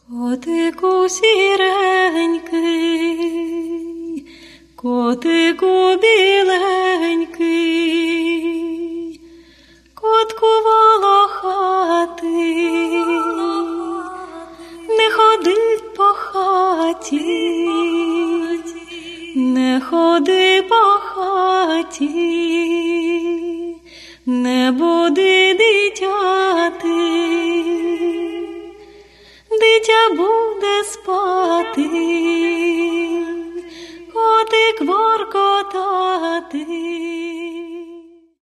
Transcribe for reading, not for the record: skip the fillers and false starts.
Котику сіренький, котику біленький, котку волохатий, не ходить по хаті, не ходи по хаті, не буди дитяти. Дитя буде спати, котик воркотати.